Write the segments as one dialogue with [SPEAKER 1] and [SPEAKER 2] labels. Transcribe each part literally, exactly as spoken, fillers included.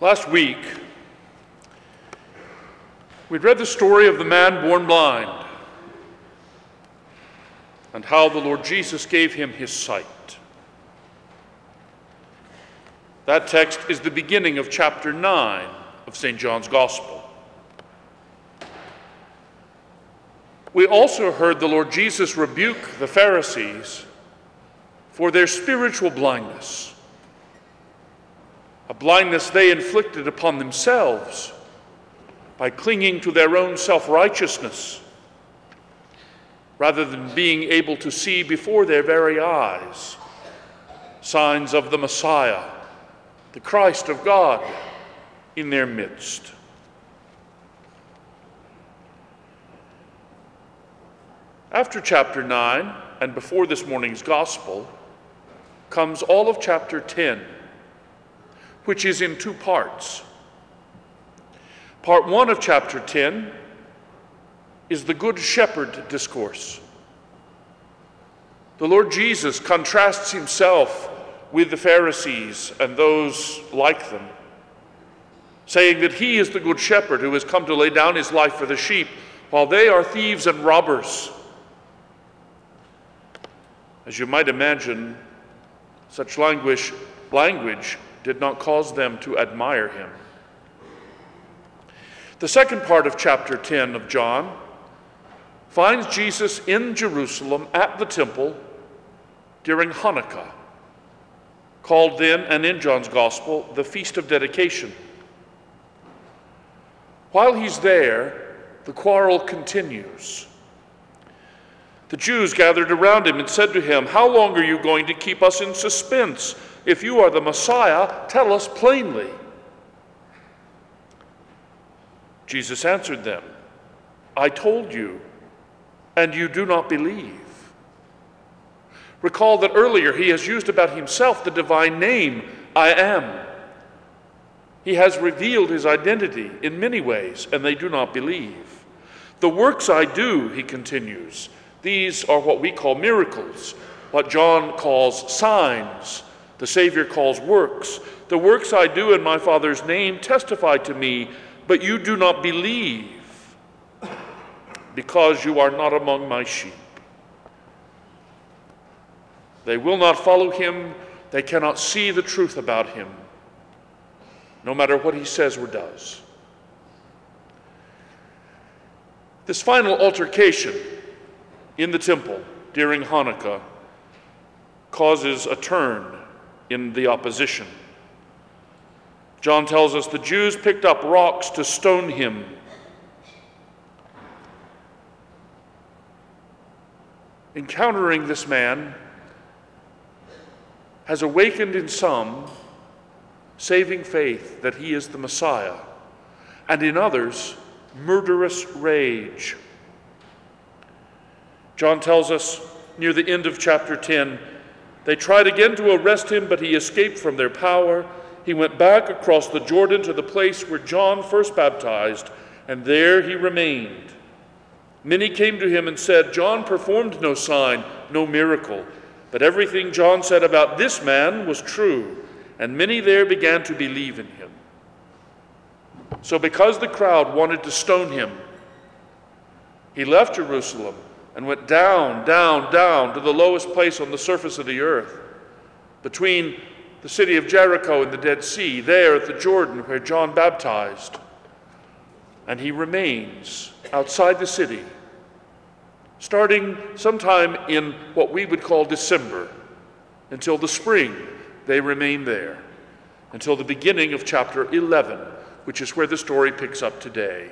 [SPEAKER 1] Last week, we'd read the story of the man born blind and how the Lord Jesus gave him his sight. That text is the beginning of chapter nine of Saint John's Gospel. We also heard the Lord Jesus rebuke the Pharisees for their spiritual blindness, a blindness they inflicted upon themselves by clinging to their own self-righteousness rather than being able to see before their very eyes signs of the Messiah, the Christ of God, in their midst. After chapter nine, and before this morning's Gospel, comes all of chapter ten, which is in two parts. Part one of chapter ten is the Good Shepherd discourse. The Lord Jesus contrasts himself with the Pharisees and those like them, saying that he is the Good Shepherd who has come to lay down his life for the sheep, while they are thieves and robbers. As you might imagine, such language, language did not cause them to admire him. The second part of chapter ten of John finds Jesus in Jerusalem at the temple during Hanukkah, called then, and in John's Gospel, the Feast of Dedication. While he's there, the quarrel continues. The Jews gathered around him and said to him, "How long are you going to keep us in suspense? If you are the Messiah, tell us plainly." Jesus answered them, "I told you, and you do not believe." Recall that earlier he has used about himself the divine name, I am. He has revealed his identity in many ways, and they do not believe. The works I do, he continues, these are what we call miracles, what John calls signs, the Savior calls works. The works I do in my Father's name testify to me, but you do not believe, because you are not among my sheep. They will not follow him. They cannot see the truth about him, no matter what he says or does. This final altercation in the temple during Hanukkah causes a turn in the opposition. John tells us the Jews picked up rocks to stone him. Encountering this man has awakened in some saving faith that he is the Messiah, and in others, murderous rage. John tells us near the end of chapter ten, they tried again to arrest him, but he escaped from their power. He went back across the Jordan to the place where John first baptized, and there he remained. Many came to him and said, "John performed no sign, no miracle, but everything John said about this man was true," and many there began to believe in him. So because the crowd wanted to stone him, he left Jerusalem and went down, down, down to the lowest place on the surface of the earth, between the city of Jericho and the Dead Sea, there at the Jordan where John baptized. And he remains outside the city, starting sometime in what we would call December, until the spring. They remain there, until the beginning of chapter eleven, which is where the story picks up today.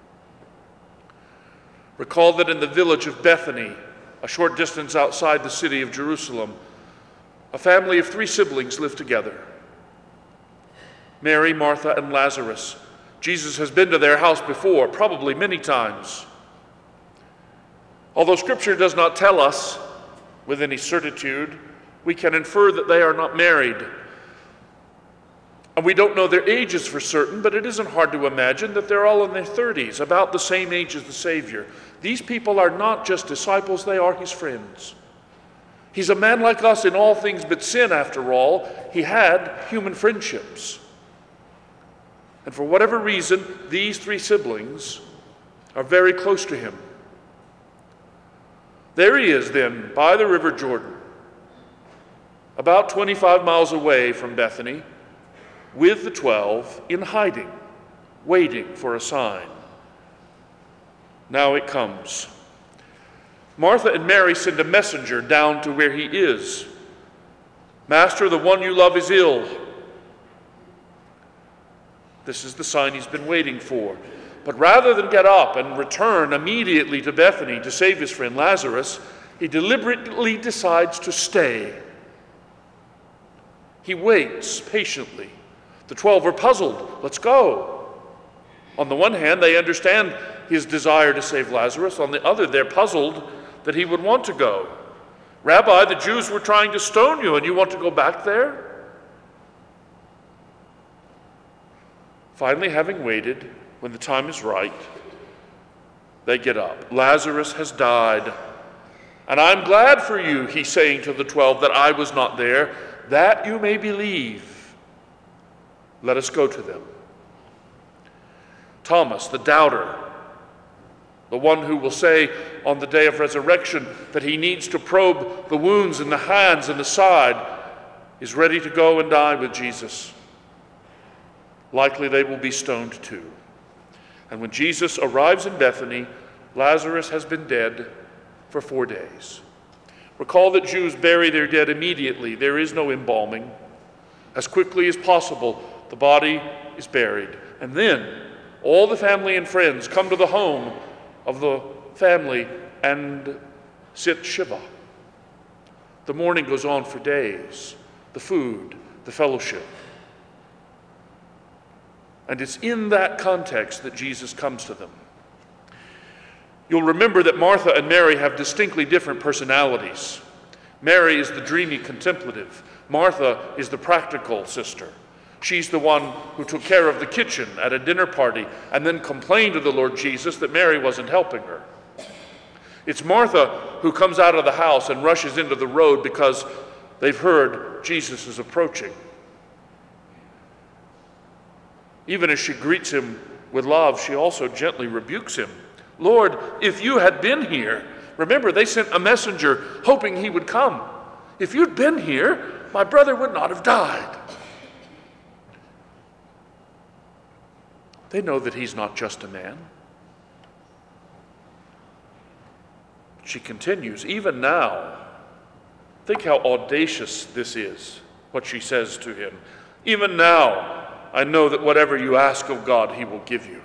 [SPEAKER 1] Recall that in the village of Bethany, a short distance outside the city of Jerusalem, a family of three siblings lived together: Mary, Martha, and Lazarus. Jesus has been to their house before, probably many times. Although Scripture does not tell us with any certitude, we can infer that they are not married. And we don't know their ages for certain, but it isn't hard to imagine that they're all in their thirties, about the same age as the Savior. These people are not just disciples, they are his friends. He's a man like us in all things but sin, after all. He had human friendships. And for whatever reason, these three siblings are very close to him. There he is then, by the River Jordan, about twenty-five miles away from Bethany, with the twelve in hiding, waiting for a sign. Now it comes. Martha and Mary send a messenger down to where he is. Master, the one you love is ill. This is the sign he's been waiting for. But rather than get up and return immediately to Bethany to save his friend Lazarus, he deliberately decides to stay. He waits patiently. The twelve are puzzled. Let's go. On the one hand, they understand his desire to save Lazarus. On the other, they're puzzled that he would want to go. Rabbi, the Jews were trying to stone you, and you want to go back there? Finally, having waited, when the time is right, they get up. Lazarus has died. And I'm glad for you, he's saying to the twelve, that I was not there, that you may believe. Let us go to them. Thomas, the doubter, the one who will say on the day of resurrection that he needs to probe the wounds in the hands and the side, is ready to go and die with Jesus. Likely they will be stoned too. And when Jesus arrives in Bethany, Lazarus has been dead for four days. Recall that Jews bury their dead immediately. There is no embalming. As quickly as possible, the body is buried. And then all the family and friends come to the home of the family and sit Shiva. The mourning goes on for days. The food, the fellowship. And it's in that context that Jesus comes to them. You'll remember that Martha and Mary have distinctly different personalities. Mary is the dreamy contemplative. Martha is the practical sister. She's the one who took care of the kitchen at a dinner party and then complained to the Lord Jesus that Mary wasn't helping her. It's Martha who comes out of the house and rushes into the road because they've heard Jesus is approaching. Even as she greets him with love, she also gently rebukes him. Lord, if you had been here, remember they sent a messenger hoping he would come. If you'd been here, my brother would not have died. They know that he's not just a man. She continues, even now, think how audacious this is, what she says to him. Even now, I know that whatever you ask of God, he will give you.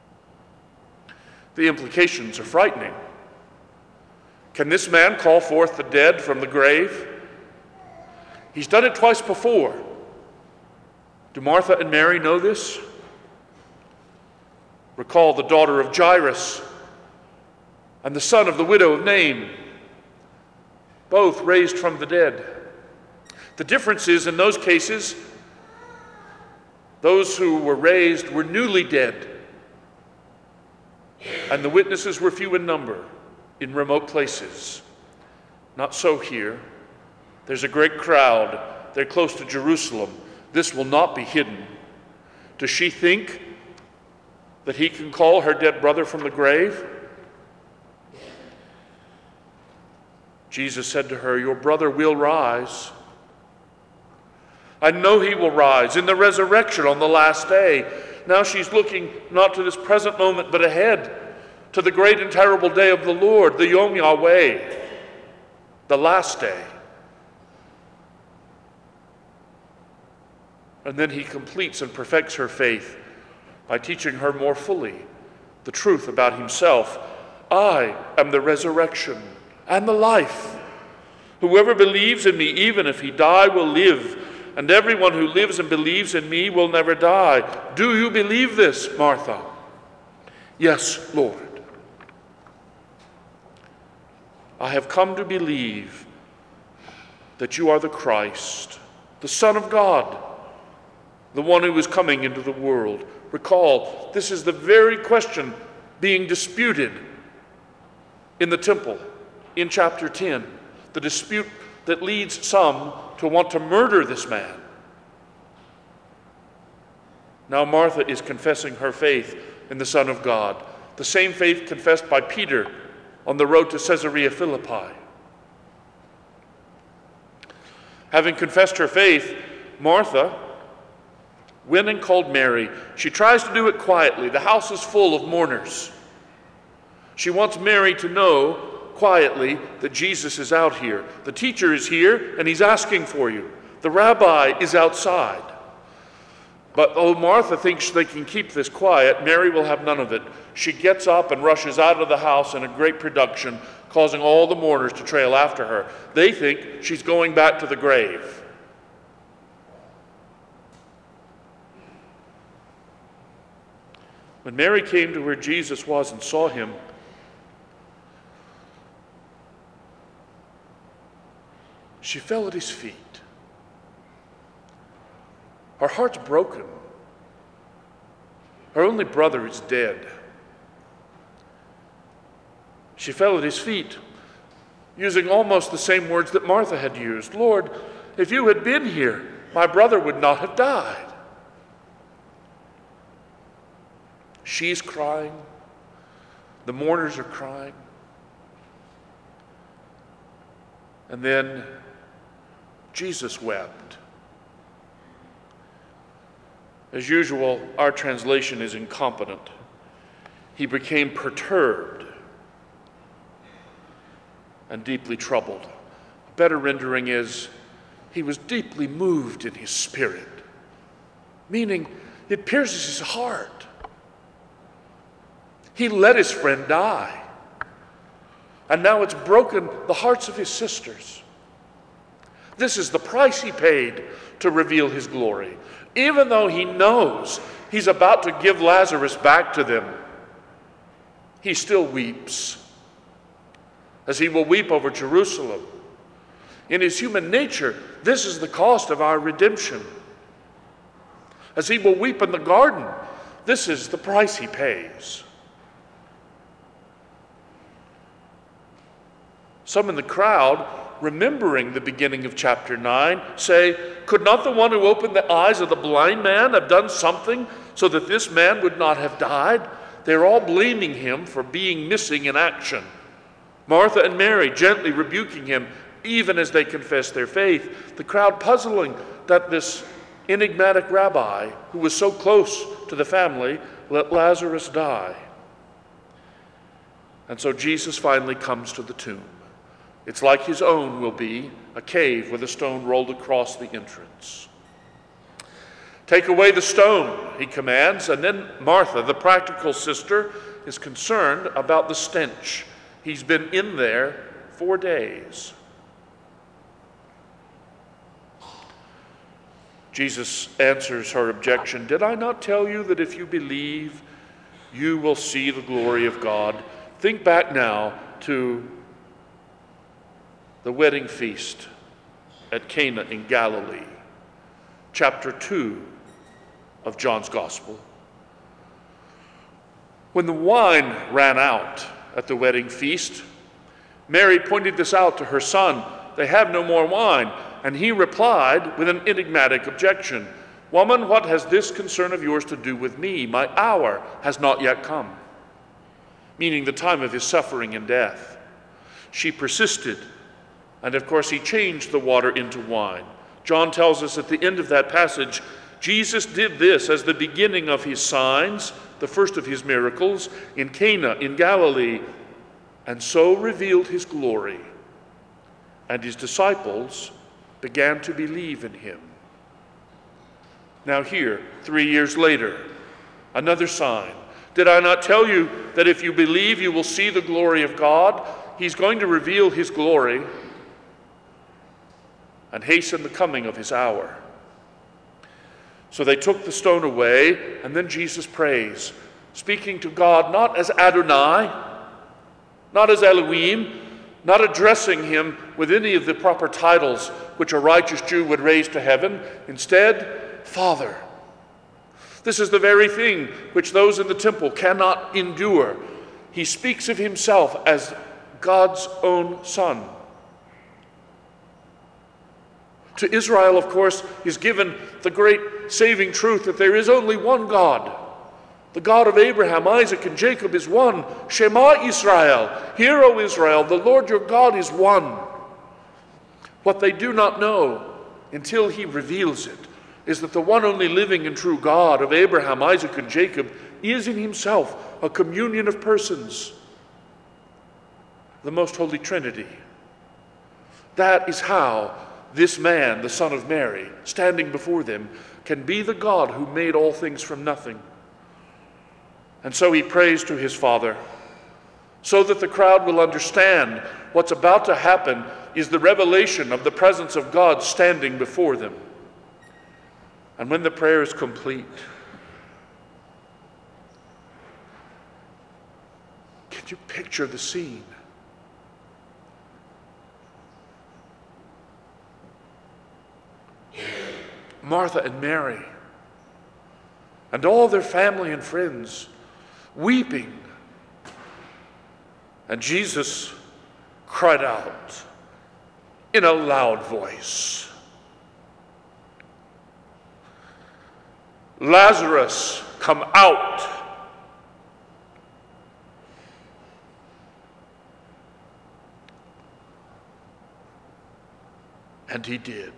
[SPEAKER 1] The implications are frightening. Can this man call forth the dead from the grave? He's done it twice before. Do Martha and Mary know this? Recall the daughter of Jairus and the son of the widow of Nain, both raised from the dead. The difference is, in those cases, those who were raised were newly dead, and the witnesses were few in number in remote places. Not so here. There's a great crowd. They're close to Jerusalem. This will not be hidden. Does she think that he can call her dead brother from the grave? Jesus said to her, your brother will rise. I know he will rise in the resurrection on the last day. Now she's looking not to this present moment, but ahead to the great and terrible day of the Lord, the Yom Yahweh, the last day. And then he completes and perfects her faith by teaching her more fully the truth about himself. I am the resurrection and the life. Whoever believes in me, even if he die, will live. And everyone who lives and believes in me will never die. Do you believe this, Martha? Yes, Lord. I have come to believe that you are the Christ, the Son of God, the one who is coming into the world. Recall, this is the very question being disputed in the temple in chapter ten. The dispute that leads some to want to murder this man. Now Martha is confessing her faith in the Son of God, the same faith confessed by Peter on the road to Caesarea Philippi. Having confessed her faith, Martha went and called Mary. She tries to do it quietly. The house is full of mourners. She wants Mary to know quietly that Jesus is out here. The teacher is here and he's asking for you. The rabbi is outside. But though Martha thinks they can keep this quiet, Mary will have none of it. She gets up and rushes out of the house in a great production, causing all the mourners to trail after her. They think she's going back to the grave. When Mary came to where Jesus was and saw him, she fell at his feet. Her heart's broken. Her only brother is dead. She fell at his feet, using almost the same words that Martha had used. Lord, if you had been here, my brother would not have died. She's crying. The mourners are crying. And then Jesus wept. As usual, our translation is incompetent. He became perturbed and deeply troubled. A better rendering is, he was deeply moved in his spirit, meaning it pierces his heart. He let his friend die, and now it's broken the hearts of his sisters. This is the price he paid to reveal his glory. Even though he knows he's about to give Lazarus back to them, he still weeps, as he will weep over Jerusalem. In his human nature, this is the cost of our redemption. As he will weep in the garden, this is the price he pays. Some in the crowd, remembering the beginning of chapter nine, say, could not the one who opened the eyes of the blind man have done something so that this man would not have died? They're all blaming him for being missing in action. Martha and Mary gently rebuking him, even as they confess their faith. The crowd puzzling that this enigmatic rabbi, who was so close to the family, let Lazarus die. And so Jesus finally comes to the tomb. It's like his own will be, a cave with a stone rolled across the entrance. Take away the stone, he commands, and then Martha, the practical sister, is concerned about the stench. He's been in there four days. Jesus answers her objection. Did I not tell you that if you believe, you will see the glory of God? Think back now to the wedding feast at Cana in Galilee, chapter two of John's Gospel. When the wine ran out at the wedding feast, Mary pointed this out to her son. They have no more wine. And he replied with an enigmatic objection. Woman, what has this concern of yours to do with me? My hour has not yet come. Meaning the time of his suffering and death. She persisted. And of course, he changed the water into wine. John tells us at the end of that passage, Jesus did this as the beginning of his signs, the first of his miracles, in Cana in Galilee, and so revealed his glory. And his disciples began to believe in him. Now here, three years later, another sign. Did I not tell you that if you believe, you will see the glory of God? He's going to reveal his glory and hasten the coming of his hour. So they took the stone away, and then Jesus prays, speaking to God not as Adonai, not as Elohim, not addressing him with any of the proper titles which a righteous Jew would raise to heaven. Instead, Father. This is the very thing which those in the temple cannot endure. He speaks of himself as God's own Son. To Israel, of course, is given the great saving truth that there is only one God. The God of Abraham, Isaac, and Jacob is one. Shema Israel, hear, O Israel, the Lord your God is one. What they do not know until he reveals it is that the one only living and true God of Abraham, Isaac, and Jacob is in himself a communion of persons, the most holy Trinity. That is how this man, the son of Mary, standing before them, can be the God who made all things from nothing. And so he prays to his Father, so that the crowd will understand what's about to happen is the revelation of the presence of God standing before them. And when the prayer is complete, can you picture the scene? Martha and Mary and all their family and friends weeping. And Jesus cried out in a loud voice, "Lazarus, come out." And he did.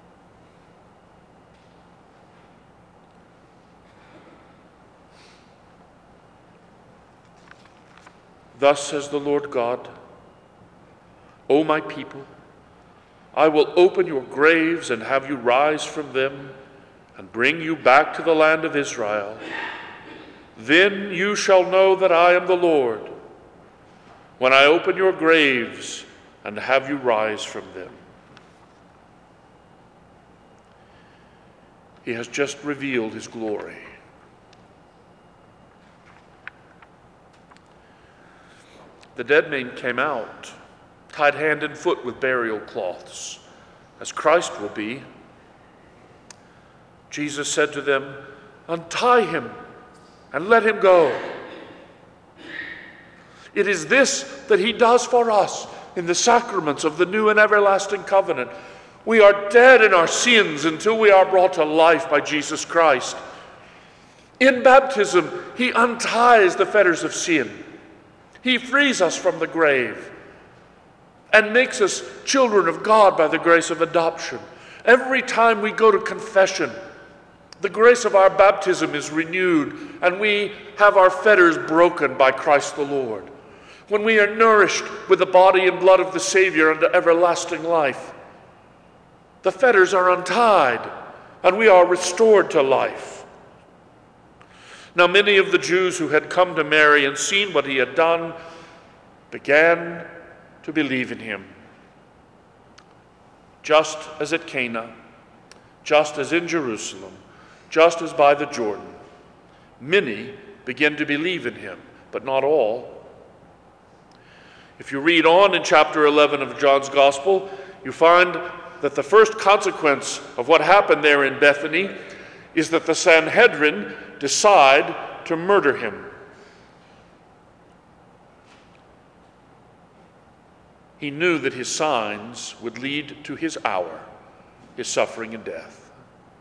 [SPEAKER 1] Thus says the Lord God, O my people, I will open your graves and have you rise from them and bring you back to the land of Israel. Then you shall know that I am the Lord, when I open your graves and have you rise from them. He has just revealed his glory. The dead men came out, tied hand and foot with burial cloths, as Christ will be. Jesus said to them, "Untie him and let him go." It is this that he does for us in the sacraments of the new and everlasting covenant. We are dead in our sins until we are brought to life by Jesus Christ. In baptism, he unties the fetters of sin. He frees us from the grave and makes us children of God by the grace of adoption. Every time we go to confession, the grace of our baptism is renewed and we have our fetters broken by Christ the Lord. When we are nourished with the body and blood of the Savior unto everlasting life, the fetters are untied and we are restored to life. Now many of the Jews who had come to Mary and seen what he had done began to believe in him. Just as at Cana, just as in Jerusalem, just as by the Jordan, many began to believe in him, but not all. If you read on in chapter eleven of John's Gospel, you find that the first consequence of what happened there in Bethany is that the Sanhedrin decide to murder him. He knew that his signs would lead to his hour, his suffering and death.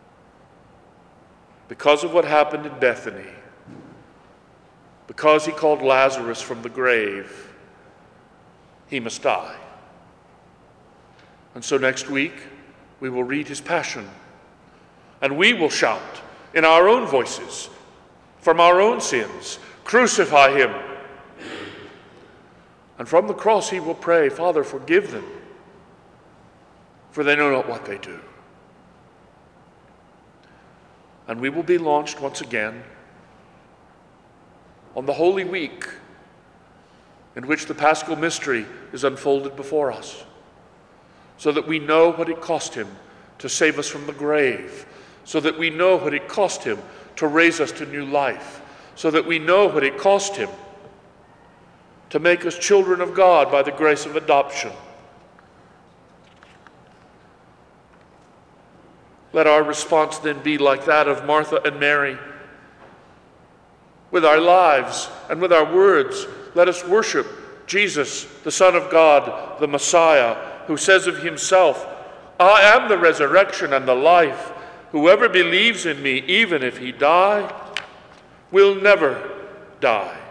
[SPEAKER 1] Because of what happened in Bethany, because he called Lazarus from the grave, he must die. And so next week, we will read his passion, and we will shout in our own voices from our own sins, "Crucify him." And from the cross he will pray, "Father, forgive them, for they know not what they do." And we will be launched once again on the Holy Week in which the Paschal mystery is unfolded before us, so that we know what it cost him to save us from the grave, so that we know what it cost him to raise us to new life, so that we know what it cost him to make us children of God by the grace of adoption. Let our response then be like that of Martha and Mary. With our lives and with our words, let us worship Jesus, the Son of God, the Messiah, who says of himself, "I am the resurrection and the life. Whoever believes in me, even if he die, will never die.